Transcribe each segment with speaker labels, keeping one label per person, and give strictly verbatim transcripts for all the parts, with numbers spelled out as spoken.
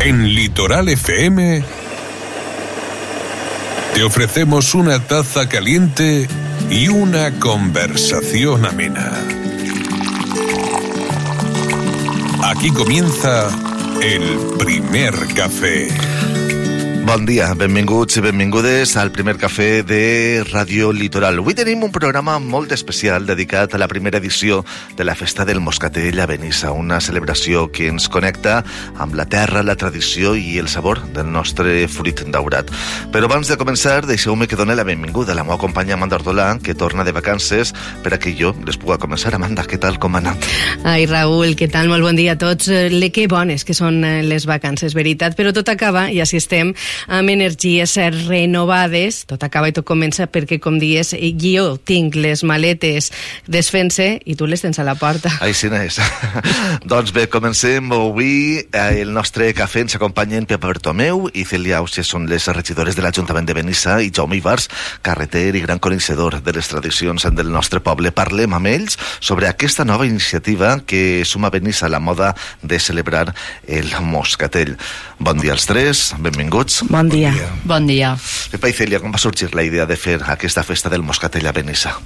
Speaker 1: En Litoral F M te ofrecemos una taza caliente y una conversación amena. Aquí comienza el primer café.
Speaker 2: Bon dia, benvinguts i benvingudes al primer cafè de Ràdio Litoral. Avui tenim un programa molt especial dedicat a la primera edició de la Festa del Moscatell a Benissa, una celebració que ens connecta amb la terra, la tradició i el sabor del nostre fruit daurat. Però abans de començar, deixeu-me que doni la benvinguda a la meva companya Amanda Ordolà, que torna de vacances, per a que jo les puga començar. Amanda, què tal, com ha anat?
Speaker 3: Ai, Raül, què tal? Molt bon dia a tots. Le que bones que són les vacances, veritat, però tot acaba, i així estem, amb energies renovades. Tot acaba i tot comença perquè, com dies, jo tinc les maletes desfent-se i tu les tens a la porta.
Speaker 2: Així n'és. Doncs bé, comencem. Avui el nostre cafè ens acompanyen Pepa Bertomeu i Cèlia Auges, són les regidores de l'Ajuntament de Benissa, i Jaume Ibars, carreter i gran coneixedor de les tradicions del nostre poble. Parlem amb ells sobre aquesta nova iniciativa que suma a Benissa la moda de celebrar el Moscatell. Bon dia als tres, benvinguts.
Speaker 3: Bon dia.
Speaker 4: Bon dia.
Speaker 3: Bon dia.
Speaker 2: Pepa i Cèlia, com va sorgir la idea de fer aquesta festa del Moscatell a Benissa?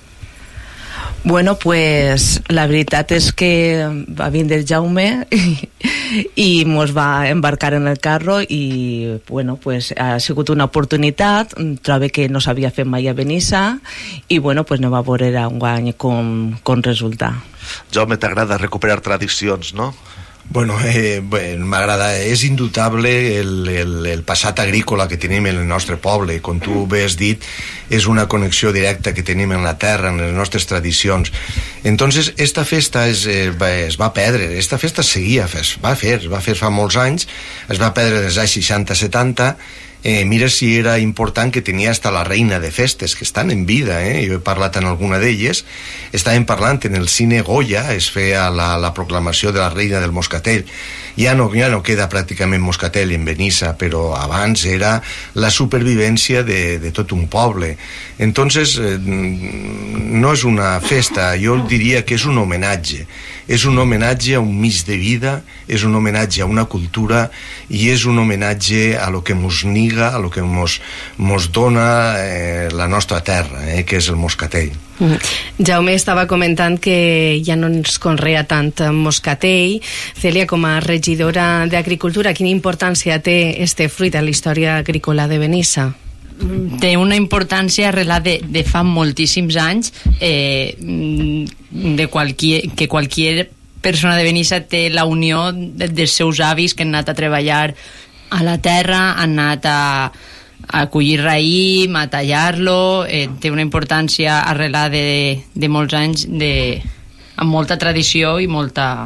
Speaker 5: Bueno, pues la veritat és que va vindre el Jaume i, i mos va embarcar en el carro i, bueno, pues ha sigut una oportunitat. Trobo que no s'havia fet mai a Benissa i, bueno, pues no va veure un guany com, com resultar.
Speaker 2: Jaume, t'agrada recuperar tradicions, no?
Speaker 4: Bueno, eh, bueno m'agrada, és indubtable el, el, el passat agrícola que tenim en el nostre poble. Com tu bé has dit, és una connexió directa que tenim en la terra, en les nostres tradicions. Entonces, esta festa es, eh, va, es va perdre, esta festa seguia, es va fer, es va fer fa molts anys, es va perdre des dels seixanta setanta. Eh, mira si era important que tenia hasta la reina de festes, que estan en vida, eh? Jo he parlat en alguna d'elles. Estàvem parlant en el cine Goya, es feia la, la proclamació de la reina del Moscatell. Ja no, ja no queda pràcticament Moscatell en Benissa, però abans era la supervivència de, de tot un poble. Entonces, eh, no és una festa, jo diria que és un homenatge. És un homenatge a un mig de vida, és un homenatge a una cultura i és un homenatge a lo que mos niga, a lo que mos, mos dona eh, la nostra terra, eh, que és el Moscatell.
Speaker 3: Mm. Jaume estava comentant que ja no ens conrea tant moscatell. Cèlia, com a regidora d'Agricultura, quina importància té este fruit a la història agrícola de Benissa?
Speaker 6: Té una importància arrelada de, de fa moltíssims anys, eh, de qualquier, que qualsevol persona de Benissa té la unió de, dels seus avis que han anat a treballar a la terra, han anat a, a collir raïm, a tallar-lo. Eh, té una importància arrelada de, de molts anys, de, amb molta tradició i molta,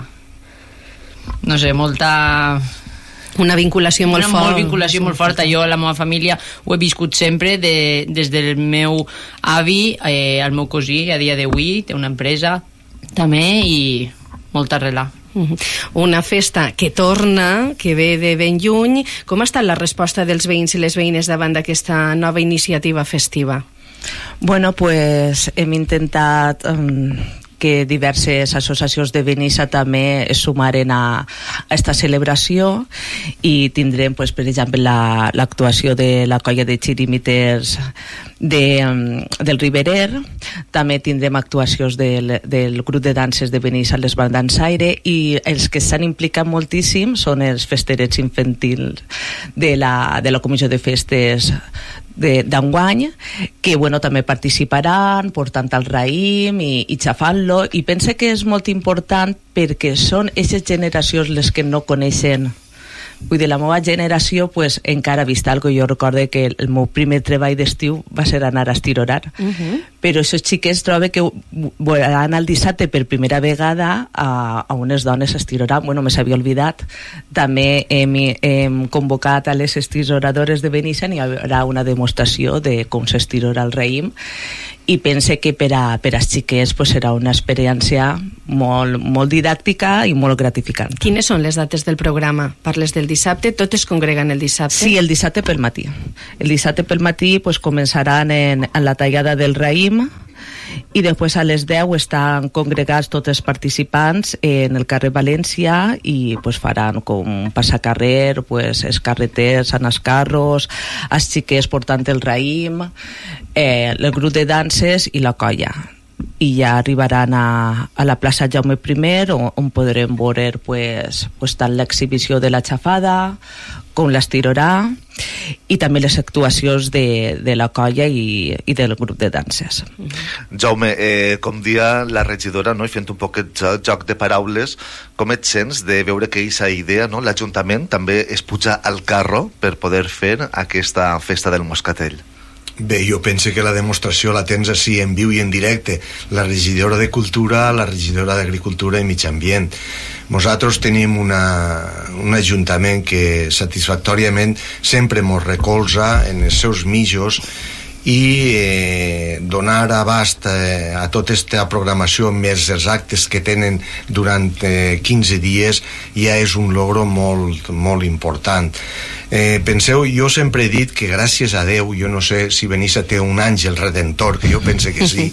Speaker 6: no sé, molta...
Speaker 3: Una vinculació molt
Speaker 6: una
Speaker 3: forta.
Speaker 6: Una vinculació molt forta. Jo, la meva família, ho he viscut sempre, de, des del meu avi eh, al meu cosí, a dia d'avui, té una empresa també, i molta arrelà.
Speaker 3: Una festa que torna, que ve de ben lluny. Com ha estat la resposta dels veïns i les veïnes davant d'aquesta nova iniciativa festiva?
Speaker 5: Bueno, pues hem intentat... Um... que diverses associacions de Benissa també es sumaren a, a esta celebració i tindrem, pues, per exemple, la, l'actuació de la colla de xirimiters de, del Riberer. També tindrem actuacions del, del grup de danses de Benissa, les Bandansaire, i els que s'han implicat moltíssim són els festerets infantils de la, de la Comissió de Festes d'enguany, que, bueno, també participaran portant el raïm i, i xafant-lo, i pense que és molt important perquè són aquestes generacions les que no coneixen. Vull dir, la meva generació, pues, encara ha vist alguna cosa. Jo recordo que el meu primer treball d'estiu va ser anar a estirorar, uh-huh. però aquests xiquets trobo que veuran el dissabte per primera vegada a, a unes dones a estirorar. Bueno, me s'havia oblidat. També hem, hem convocat a les estiroradores de Benissa, i hi haurà una demostració de com s'estirora el raïm, i pense que per a, per als xiquets, pues, serà una experiència molt, molt didàctica i molt gratificant.
Speaker 3: Quines són les dates del programa? Parles del dissabte, totes congreguen el dissabte?
Speaker 5: Sí, el dissabte pel matí. El dissabte pel matí, pues, començaran en, en la tallada del raïm, i després a les deu estan congregats tots els participants en el carrer València i pues, faran com un passacarrer, pues, els carreters en els carros, els xiquets portant el raïm, eh, el grup de danses i la colla. I ja arribaran a, a la plaça Jaume I, on, on podrem veure pues, pues, tant l'exhibició de la xafada com l'estirorà i també les actuacions de, de la colla i, i del grup de danses.
Speaker 2: Jaume, eh, com dia la regidora, no? I fent un poc de joc de paraules, com et sents de veure que aquesta idea, no? L'Ajuntament també es puja al carro per poder fer aquesta festa del Moscatell?
Speaker 4: Bé, jo penso que la demostració la tens així en viu i en directe, la regidora de Cultura, la regidora d'Agricultura i Mig Ambient. Nosaltres tenim una, un ajuntament que satisfactòriament sempre mos recolza en els seus mitjos i eh, donar abast eh, a tota aquesta programació més els actes que tenen durant eh, quinze dies ja és un logro molt, molt important. Eh, penseu, jo sempre he dit que gràcies a Déu, jo no sé si Benissa té un àngel redentor, que jo pense que sí,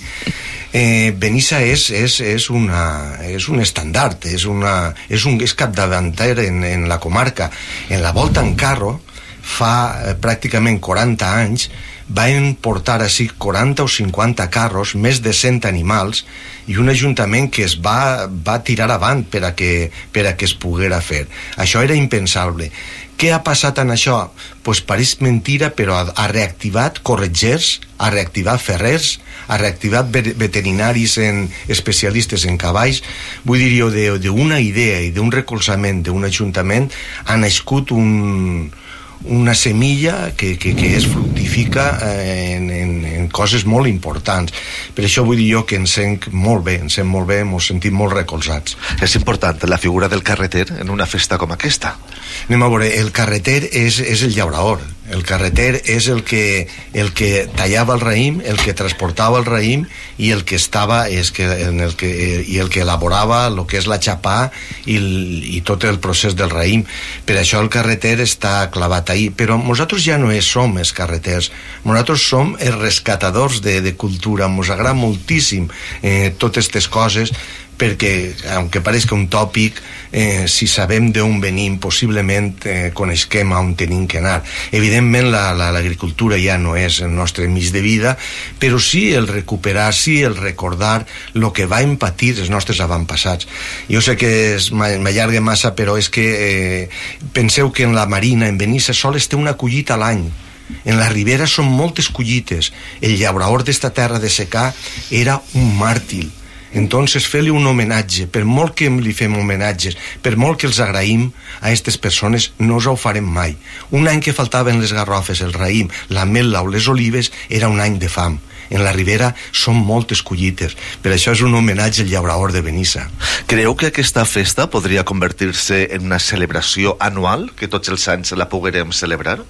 Speaker 4: eh, Benissa és, és, és, una, és un estandard, és, una, és, un, és capdavanter en, en la comarca. En la Volta en Carro, fa eh, pràcticament quaranta anys, van portar així quaranta o cinquanta carros, més de cent animals, i un ajuntament que es va, va tirar avant per a, que, per a que es poguera fer. Això era impensable. Què ha passat en això? Pues pareix mentira, però ha, ha reactivat corretgers, ha reactivat ferrers, ha reactivat veterinaris en, especialistes en cavalls. Vull dir jo, d'una idea i d'un recolzament d'un ajuntament ha nascut un... una semilla que, que, que es fructifica en, en, en coses molt importants. Per això vull dir jo que ens sent molt bé, ens sent molt bé, ens sentim molt recolzats.
Speaker 2: És important la figura del carreter en una festa com aquesta?
Speaker 4: Anem a veure, el carreter és, és el llauraor. El carreter és el que, el que tallava el raïm, el que transportava el raïm i el que estava és que, en el que, i el que elaborava el que és la xapà i, i tot el procés del raïm. Per això el carreter està clavat ahí. Però nosaltres ja no és, som els carreters, nosaltres som els rescatadors de, de cultura. Ens agrada moltíssim eh, totes aquestes coses, perquè, aunque parezca un tòpic, eh, si sabem d'on venim, possiblement eh, coneixem on tenim que anar. Evidentment, l'agricultura la, la, ja no és el nostre mig de vida, però sí el recuperar, sí el recordar el que van patir els nostres avantpassats. Jo sé que m'allargue massa, però és que eh, penseu que en la Marina, en Benissa, sols té una collita a l'any. En la Ribera són moltes collites. El llaurador d'esta terra de secà era un màrtir. Entonces, fer-li un homenatge, per molt que li fem homenatges, per molt que els agraïm a aquestes persones, no us ho farem mai. Un any que faltaven les garrofes, el raïm, la mel·la o les olives, era un any de fam. En la Ribera són moltes collites. Per això és un homenatge al llaurador de Benissa.
Speaker 2: Creu que aquesta festa podria convertir-se en una celebració anual, que tots els anys la poguerem celebrar?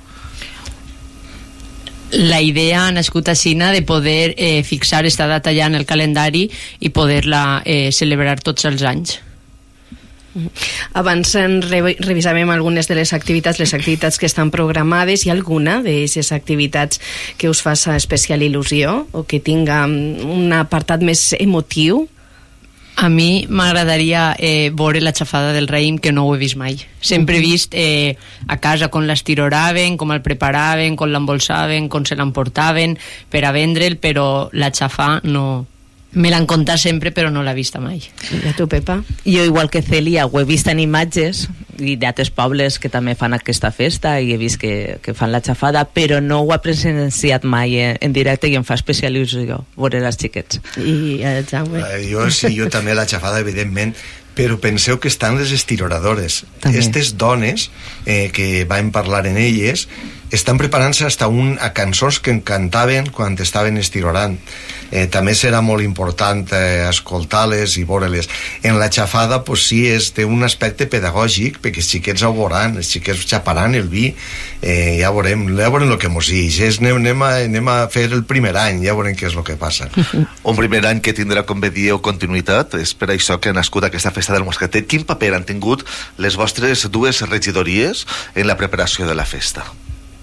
Speaker 6: La idea ha nascut a Xina de poder eh, fixar esta data ja en el calendari i poder-la eh, celebrar tots els anys.
Speaker 3: Abans re revisàvem algunes de les activitats, les activitats que estan programades. Hi ha alguna d'aquestes activitats que us faça especial il·lusió o que tinga un apartat més emotiu?
Speaker 6: A mi m'agradaria eh, veure la xafada del raïm, que no ho he vist mai. Sempre he vist eh, a casa com l'estiroraven, com el preparaven, com l'embolsaven, com se l'emportaven per a vendre'l, però la xafà no... Me l'han contat sempre, però no l'he vista mai.
Speaker 3: I a tu, Pepa?
Speaker 5: Jo, igual que Celia, ho he vist en imatges i d'altres pobles que també fan aquesta festa i he vist que, que fan la xafada, però no ho he presenciat mai en, en directe i em fa especial il·lusió veure els xiquets.
Speaker 3: I el Jaume?
Speaker 4: Eh, jo sí, jo també la xafada, evidentment, però penseu que estan les estiroradores. Aquestes dones eh, que vam parlar en elles estan preparant-se hasta un, a cançons que cantaven quan estaven estirorant. Eh, també serà molt important eh, escoltar-les i veure-les. En la xafada, pues sí, és, té un aspecte pedagògic, perquè els xiquets ho veuran, els xiquets xaparan el vi, eh, ja veurem, ja veurem el que mos dix. Anem, anem, a, anem a fer el primer any, ja veurem què és el que passa.
Speaker 2: Un primer any que tindrà, com bé dieu, continuïtat. És per això que ha nascut aquesta festa del Moscatell. Quin paper han tingut les vostres dues regidories en la preparació de la festa?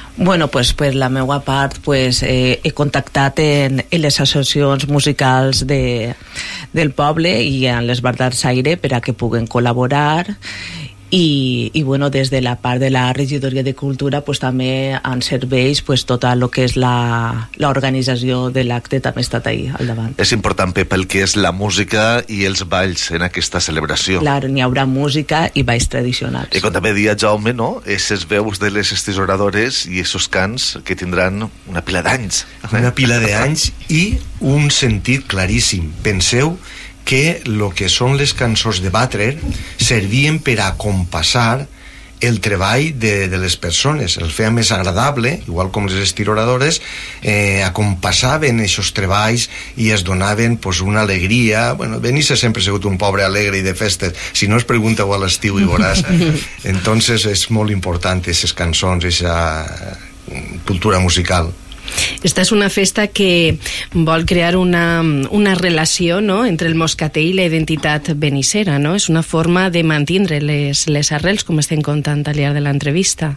Speaker 5: Bueno, pues per la meva part pues, eh, he contactat en, en les associacions musicals de, del poble i en les Bardars Aire per a que puguen col·laborar i, i bueno, des de la part de la regidoria de cultura pues, també en serveis pues, tota el que és l'organització de l'acte també ha estat ahí al davant.
Speaker 2: És important, Pep, el que és la música i els balls en aquesta celebració.
Speaker 5: Clar, n'hi haurà música i balls tradicionals.
Speaker 2: I com també dia Jaume, no? Esses veus de les estisoradores i esos cants que tindran una pila d'anys.
Speaker 4: Una pila d'anys i un sentit claríssim. Penseu que el que són les cançons de Batre servien per a compassar el treball de, de les persones, el feia més agradable, igual com les estiradores, eh, acompassaven aquests treballs i es donaven pues, una alegria. Bueno, Benissa sempre ha sigut un poble alegre i de festes, si no es pregunta-ho a l'estiu i veuràs. Entonces és molt important aquestes cançons, aquesta cultura musical.
Speaker 3: Esta és una festa que vol crear una, una relació, no?, entre el moscatell i la identitat benissera, no? És una forma de mantindre les, les arrels, com estem contant al llarg de l'entrevista.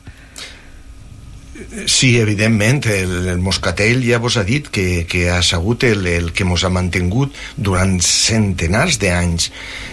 Speaker 4: Sí, evidentment, el, el moscatell ja vos ha dit que, que ha sigut el, el que mos ha mantingut durant centenars d'anys.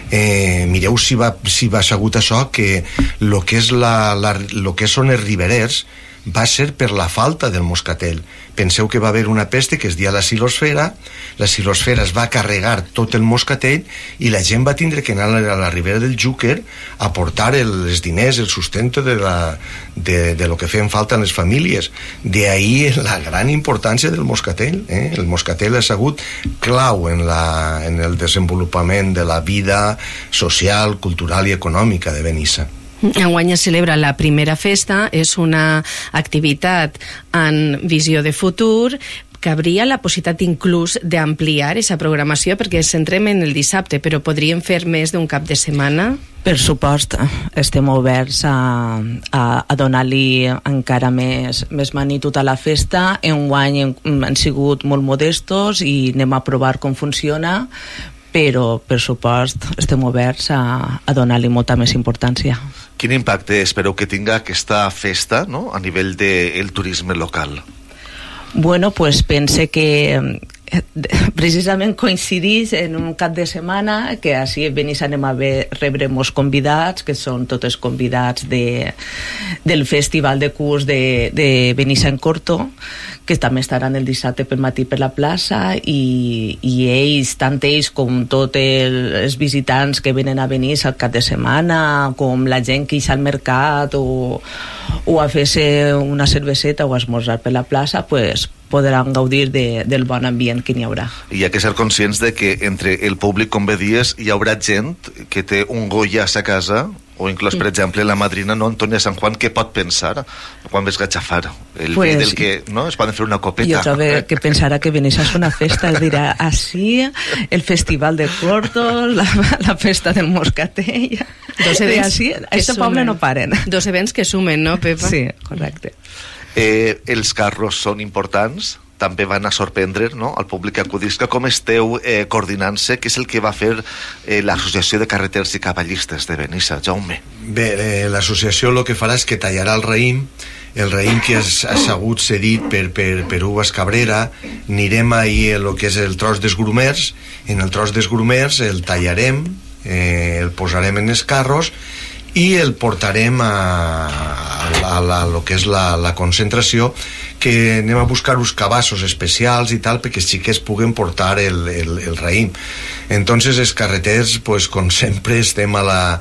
Speaker 4: Eh, mireu si va, si va sigut això, que el que, és la, la, lo que són els riberers va ser per la falta del moscatell. Penseu que va haver una peste que es deia la silosfera, la silosfera es va carregar tot el moscatell i la gent va tindre que anar a la ribera del Júquer a portar el, els diners, el sustento de, la, de, de lo que feien falta en les famílies. De ahí la gran importància del moscatell. Eh? El moscatell ha sigut clau en, la, en el desenvolupament de la vida social, cultural i econòmica de Benissa.
Speaker 3: Enguany es celebra la primera festa, és una activitat en visió de futur. Cabria la possibilitat inclús d'ampliar aquesta programació, perquè ens centrem en el dissabte, però podríem fer més d'un cap de setmana?
Speaker 5: Per supost, estem oberts a, a, a donar-li encara més, més magnitud a la festa. Enguany hem, hem sigut molt modestos i anem a provar com funciona, però per supost estem oberts a, a donar-li molta més importància.
Speaker 2: Quin impacte espereu que tinga aquesta festa, no?, a nivell del turisme local?
Speaker 5: Bueno, pues pense que precisament coincidís en un cap de setmana que així a Benissa anem a ver, rebre molts convidats, que són tots convidats de, del festival de curs de, de Benissa en Corto, que també estaran el dissabte per matí per la plaça, i, i ells, tant ells com tots els visitants que venen a Benissa al cap de setmana, com la gent que hi ha al mercat o, o a fer-se una cerveseta o a esmorzar per la plaça, pues podran gaudir de, del bon ambient que n'hi haurà.
Speaker 2: I hi ha que ser conscients de que entre el públic, com bé dies, hi haurà gent que té un goya a sa casa, o inclús, per exemple, la madrina, no, Antònia Sant Juan, què pot pensar quan ves gachafar? El pues, vi del que, no, es poden fer una copeta.
Speaker 5: Jo trobo que pensarà que Benissa és una festa, dirà, així, el festival de Cortos, la, la festa del Moscatell, dos events així, a aquest poble no paren.
Speaker 3: Dos events que sumen, no, Pepa?
Speaker 5: Sí, correcte.
Speaker 2: Eh, els carros són importants, també van a sorprendre, no?, al públic que acudisca. Com esteu eh, coordinant-se? Què és el que va fer eh, l'Associació de Carreters i Cavallistes de Benissa, Jaume?
Speaker 4: Bé, eh, l'associació el que farà és que tallarà el raïm, el raïm que ha sigut cedit per, per, per Uvas Cabrera. Anirem ahir a el que és el tros dels grumers, en el tros dels grumers el tallarem, eh, el posarem en els carros i el portarem a, a, a, a lo que és la, la concentració, que anem a buscar uns cabassos especials i tal perquè els xiquets puguen portar el, el, el raïm. Entonces els carreters, pues, com sempre, estem a la,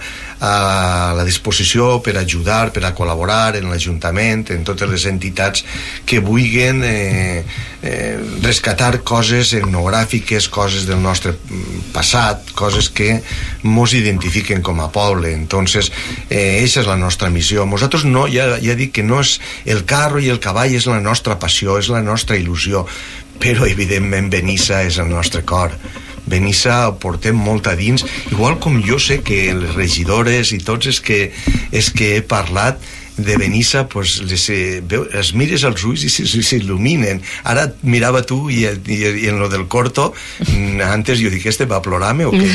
Speaker 4: a la disposició per ajudar, per a col·laborar en l'Ajuntament, en totes les entitats que vulguin eh, eh, rescatar coses etnogràfiques, coses del nostre passat, coses que mos identifiquen com a poble. Entonces, eh, aquesta és la nostra missió. Nosaltres no, ja, ja dic que no és el carro i el cavall, és la nostra passió, és la nostra il·lusió, però evidentment Benissa és el nostre cor. Benissa ho portem molt a dins, igual com jo sé que les regidores i tots els que, els que he parlat de Benissa, pues, les, eh, veu, els mires als ulls i s'il·luminen. Ara mirava tu i, i, i en lo del Corto, antes jo dic, este va a plorar-me o què?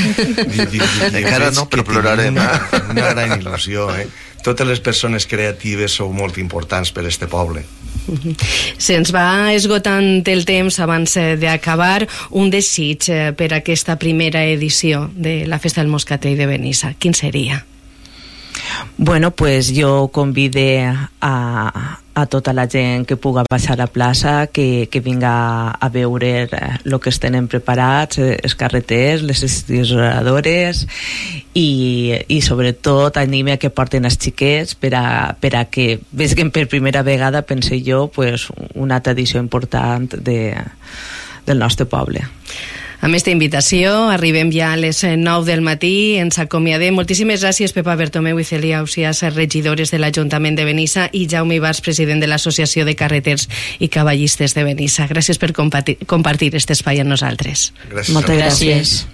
Speaker 2: Encara no, però plorarem.
Speaker 4: Una, una gran il·lusió, eh? Totes les persones creatives sou molt importants per a este poble.
Speaker 3: Se'ns va esgotant el temps abans d'acabar. Un desig per aquesta primera edició de la Festa del Moscatell de Benissa. Quin seria?
Speaker 5: Bueno, pues jo convide a, a tota la gent que puga baixar a la plaça, que, que vinga a veure el que tenen preparats, els carreters, les estissadores, i, i sobretot anime a que porten els xiquets per a, per a que vegin per primera vegada, pense jo, pues, una tradició important de, del nostre poble.
Speaker 3: Amb aquesta invitació arribem ja a les nou del matí, ens acomiadem. Moltíssimes gràcies, Pepa Bertomeu i Celia Ausiàs, regidores de l'Ajuntament de Benissa, i Jaume Ibars, president de l'Associació de Carreters i Cavallistes de Benissa. Gràcies per compartir, compartir aquest espai amb nosaltres.
Speaker 4: Gràcies.
Speaker 5: Moltes gràcies.